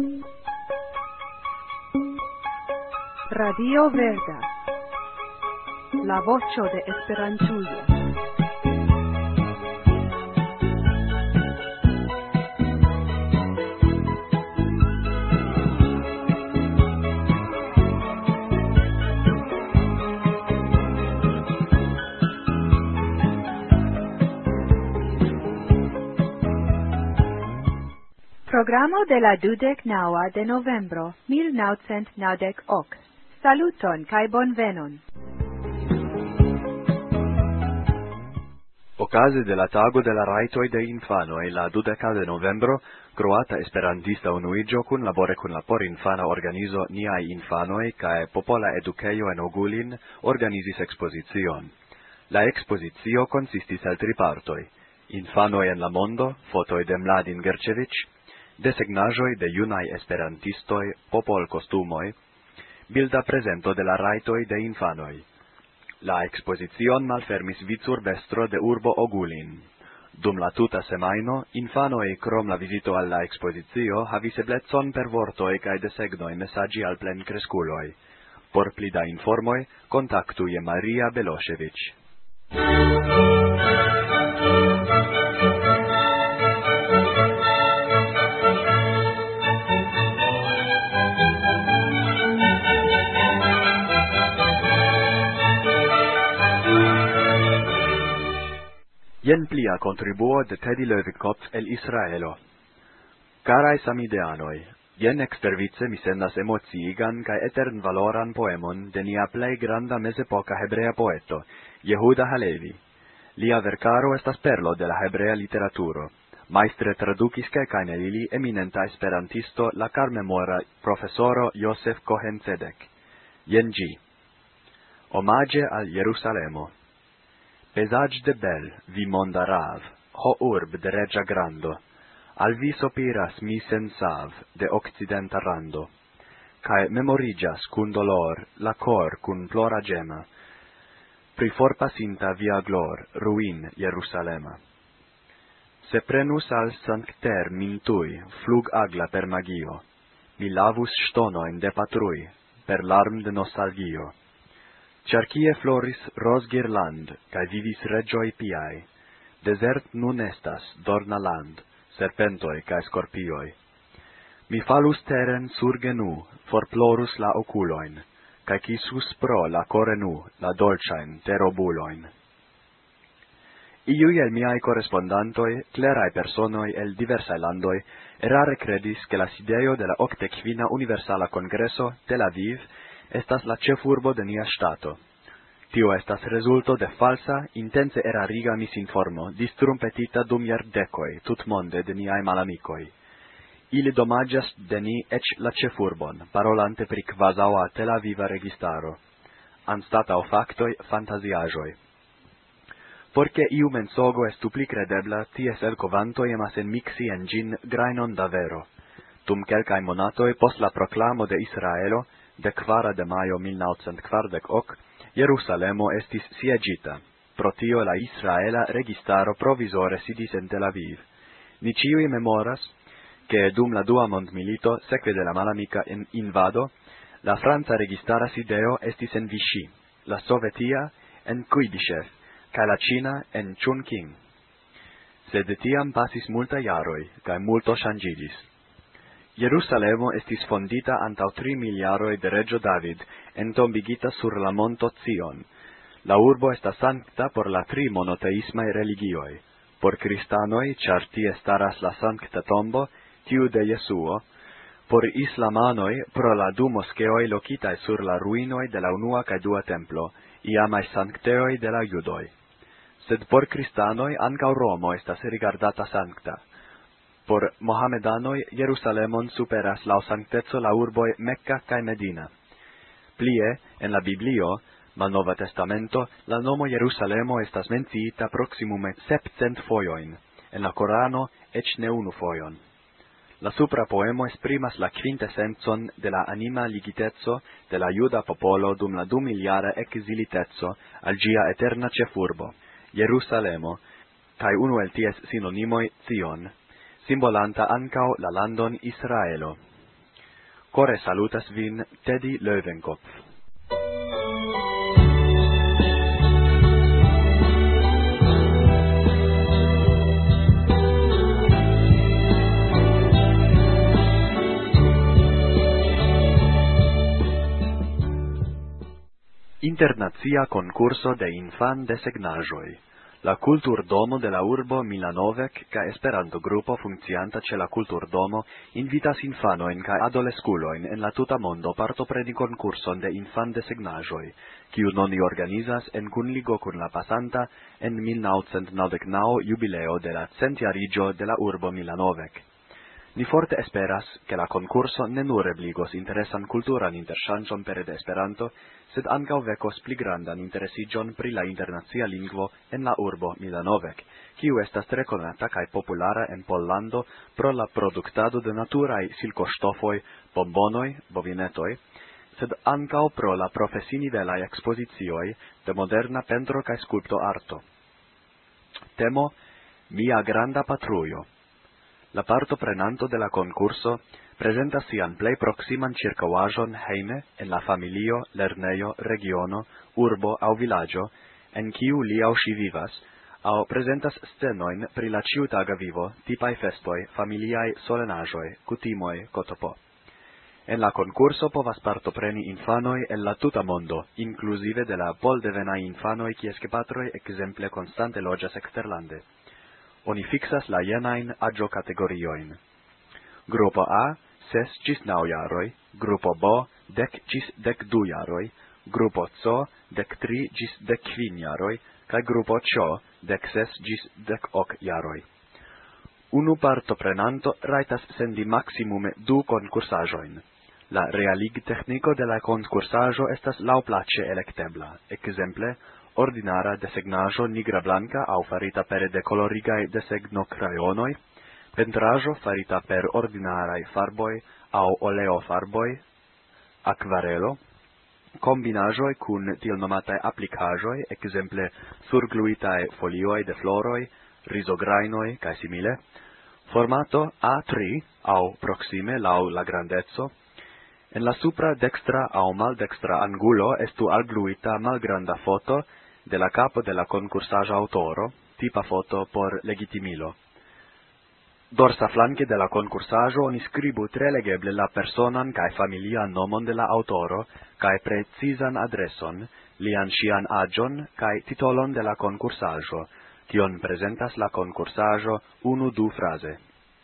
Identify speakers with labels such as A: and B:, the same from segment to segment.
A: Radio Verda, la voĉo de Esperantujo. Programo de la 29 de novembro 1998. Saluton kaj bonvenon.
B: Okaze de la tago de la rajtoj de infanoj la 20 de novembro, Kroata Esperantista Unuiĝo kunlabore kun la porinfana organizo Niaj Infanoj kaj Popola Edukejo en Ogulin organizis ekspozicion. La ekspozicio konsistis el 3 partoj: Infanoj en la mondo, fotoj de Mladin Gercevic, desegnaĵoj de junaj esperantistoj, popolkostumoj, bilda prezento de la rajtoj de infanoj. La ekspozicion malfermis vicurbestro de urbo Ogulin. Dum la tuta semajno, infanoj krom la vizito al la ekspozicio havis eblecon per vortoj kaj desegnoj mesaĝi al plenkreskuloj. Por pli da informoj, kontaktu je Maria Beloŝević. Jen plia contribuo de Teddy Löwenkopf el Israelo. Carai samideanoi, jen extervice mi sendas emociigan cae etern valoran poemon de nia plei granda mezepoca hebrea poeto, Yehuda Halevi. Lia vercaro estas perlo de la hebrea literaturo. Maistre traducis quelcaen el ili eminenta esperantisto la carmemora professoro Yosef Cohen Tzedek. Jen gi. Omage al Jerusalemo. Pesage de bel, vi monda rav, ho urb de regia grando, al vi sopiras mi sensav, de occidenta rando, cae memorigas cun dolor, la cor cun plora gema, pri forpasinta via glor, ruin Jerusalema. Se prenus al sancter min tui, flug agla per magio, mi lavus stonoin de patrui, per larm de nostalgio. Cercie floris ros girland, cae vivis regioi piai. Desert nun estas, dorna land, serpentoi cae scorpioi. Mi falus teren surgenu, forplorus la oculoin, cae quisus pro la corenu, la dolcain terobuloin. Iui el miai correspondantoi, clerai personoi el diversae landoi, erare credis che la sideo de la 85 Universala Congreso, Tel Aviv, estas la cefurbo de nia stato. Tio estas resulto de falsa, intense erariga misinformo, distrumpetita dum iardecoi, tutmonde de niai malamicoi. Ili domagias de ni ec la cefurbon, parolante pri quasaua Tel Aviva registaro. Anstatau factoi fantasiajoi. Porque iu mensogo est dupli credebla, ties elcovantoi emasen mixi en gin grainon da vero. Dum quelcae monatoi pos la proclamo de Israelo, de 4 de maio 1948, Jerusalemo estis siegita. Pro tio la Israela registaro provisore sidis en Tel Aviv. Ni ciui memoras, che dum la dua mondmilito, seque de la malamica invado, la Franza registara sideo estis en Vichy, la Sovetia en Kuibyshev, cae la Cina en Chungking. Sed de tiam pasis multa jaroi, cae multo changigis. Jerusalemo estis fondita antau 3 miliaroi de Regio David, entombigita sur la monto Zion. La urbo estas sancta por la 3 monoteismae religioi. Por cristanoi, char tie staras la sancta tombo, tiu de Jesuo. Por islamanoi, pro la 2 moskeoi locitae sur la ruinoi de la unua cae dua templo, iamae sancteoi de la judoi. Sed por cristanoi ancau Romo estas rigardata sancta. Por Mohamedanoi, Jerusalemon superas laŭ sancteco la urboi Mecca cae Medina. Plie, en la Biblio, Malnova Testamento, la nomo Jerusalemo estas menciita proximume 700 foioin, en la Korano ec ne unu foion. La supra poemo esprimas la quintessencon de la anima ligitezo de la juda popolo dum la 2-miliara exilitezo al gia eterna cefurbo, Jerusalemo, cae unu el ties sinonimoi Zion, simbolanta ancao la landon Israelo. Core salutas vin, Teddy Löwenkopf. Internacia concurso de infan desegnaĵoj. La kulturdomo de la urbo Milanovek kaj Esperanto-grupo funkcianta ĉe la kulturdomo invitas infanojn kaj adoleskulojn en la tuta mondo partopreni konkurson de infan-desegnaĵoj, kiun oni organizas en kunligo kun la pasanta en 1999 jubileo de la centjariĝo de la urbo Milanovek. Ni forte esperas, ke la concurso ne nur ebligos interesan kulturan interŝanĝon pere de Esperanto, sed ankaŭ vekos pli grandan interesiĝon pri la internacia lingvo en la urbo Milanovek, kiu estas tre konata kaj populara en Pollando pro la produktado de naturaj silkoŝtofoj, bombonoj, bovinetoj, sed ankaŭ pro la profesinivelaj ekspozicioj de moderna pentro kaj skulpto-arto. Temo: Mia granda patrujo. La partoprenanto de la concurso presentas sian plej proksiman ĉirkaŭaĵon hejme en la familio, lernejo, regiono, urbo aŭ vilaĝo, en kiu li aŭ ŝi vivas, aŭ prezentas scenojn pri la ĉiutaga vivo, tipaj festoj, familiaj solenaĵoj, kutimoj, ktp. En la concurso povas partopreni infanoj el la tuta mondo, inkluzive de la poldevenaj infanoj kies gepatroj ekzemple konstante loĝas eksterlande. Oni fixas la jenajn aĝo-kategoriojn. Grupo A 6 ĝis 9 jaroj, grupo B 10 ĝis 12 jaroj, grupo C 13 ĝis 15 jaroj, kaj grupo Ĉ 16 ĝis 18 jaroj. Unu partoprenanto rajtas sendi maksimume 2 konkursaĵojn. La realigteĥniko de la konkursaĵo estas laŭplaĉe elektebla, ekzemple ordinara desegnaĵo nigra-blanka aŭ farita pere de kolorigaj desegno-krajonoj, pentraĵo farita per ordinaraj farboj aŭ oleofarboj, akvarelo, kombinaĵoj kun tiel nomataj aplikaĵoj, ekzemple surgluitaj folioj de floroj, rizograjnoj kaj simile, formato A3 aŭ proksime laŭ la grandeco. En la supra dekstra aŭ maldekstra angulo estu algluita malgranda foto de la capo de la concursaĵa aŭtoro, tipa foto por legitimilo. Dorsaflanke de la concursaĵo oni skribu tre legeble la personan kaj familian nomon de la aŭtoro kaj precizan adreson, lian ŝian aĝon kaj titolon de la concursaĵo, kion prezentas la concursaĵo 1-2 fraze.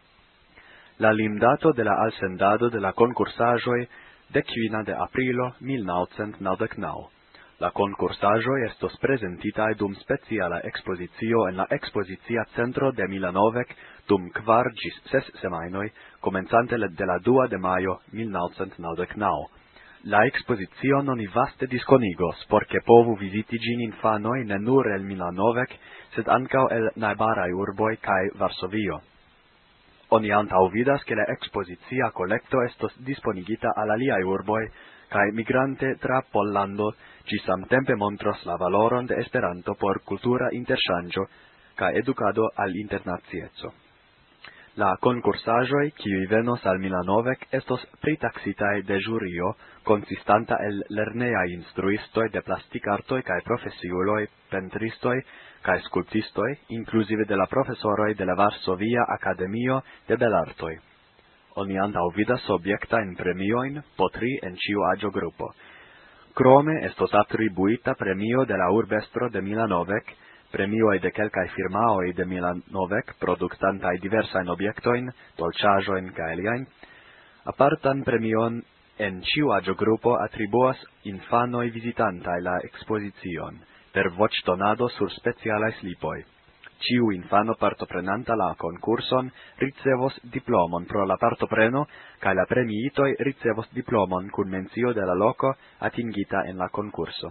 B: La limdato de la alsendado de la concursaĵoj 15 de aprilo 1999. La concursaĵoj estos prezentitaj dum speciala ekspozicio en la ekspozicia centro de Milanovek dum 4 ĝis 6 semajnoj, komencante de la 2 de majo 1999. La ekspozicion oni vaste diskonigos, por ke povu viziti ĝin infanoj ne nur el Milanovek, sed ankaŭ el najbaraj urboj kaj Varsovio. Oni antaŭvidas, ke la ekspozicia kolekto estos disponigita al aliaj urboj, kaj migrante tra Pollando ĝi samtempe montros la valoron de Esperanto por kultura interŝanĝo kaj edukado al internacieco. La konkursaĵoj, kiuj venos al Milanovek, estos pritaksitaj de ĵurio, konsistanta el lernejaj instruistoj de plastikartoj kaj profesiuloj, pentristoj kaj skulptistoj, inkluzive de la profesoroj de la Varsovia Akademio de Belartoj. Oni antaŭvidas objektajn premiojn po 3 en ĉiu aĝogrupo. Krome estos atribuita premio de la urbestro de Milanovek, premioj de kelkaj firmaoj de Milanovek produktantaj diversajn objektojn, dolĉaĵojn kaj aliajn. Apartan premion en ĉiu aĝogrupo atribuas infanoj vizitantaj la ekspozicion per voĉdonado sur specialaj slipoj. Ĉiu infano partoprenanta la konkurson ricevos diplomon pro la partopreno, kaj la premiitoj ricevos diplomon kun mencio de la loko atingita en la konkurso.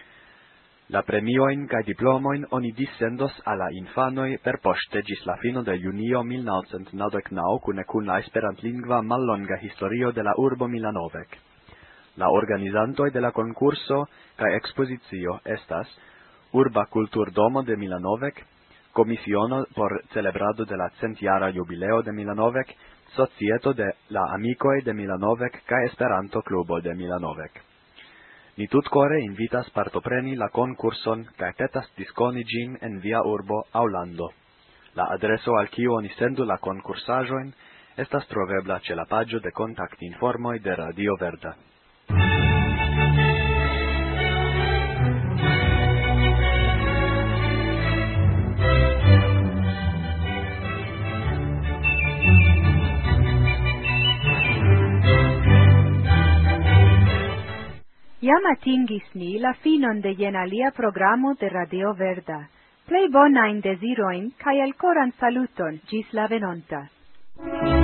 B: La premiojn kaj diplomojn oni dissendos al la infanoj perpoŝte ĝis la fino de junio 1999 kune kun la esperantlingva mallonga historio de la urbo Milanovek. La organizantoj de la konkurso kaj ekspozicio estas Urba Kulturdomo de Milanovek, Komisiono por celebrado de la centjara jubileo de Milanovek, Societo de la Amicoi de Milanovec ca Esperanto Klubo de Milanovec. Ni tutcore invitas partopreni la concurson ca petas diskoni ĝin en via urbo aŭ lando. La adreso al kiu oni sendu la konkursaĵojn estas trovebla ĉe la paĝo de kontaktinformoj de Radio Verda.
A: Jam atingis ni la finon de jen alia programo de Radio Verda. Plej bonajn deziroin kaj elkoran saluton ĝis la venonta.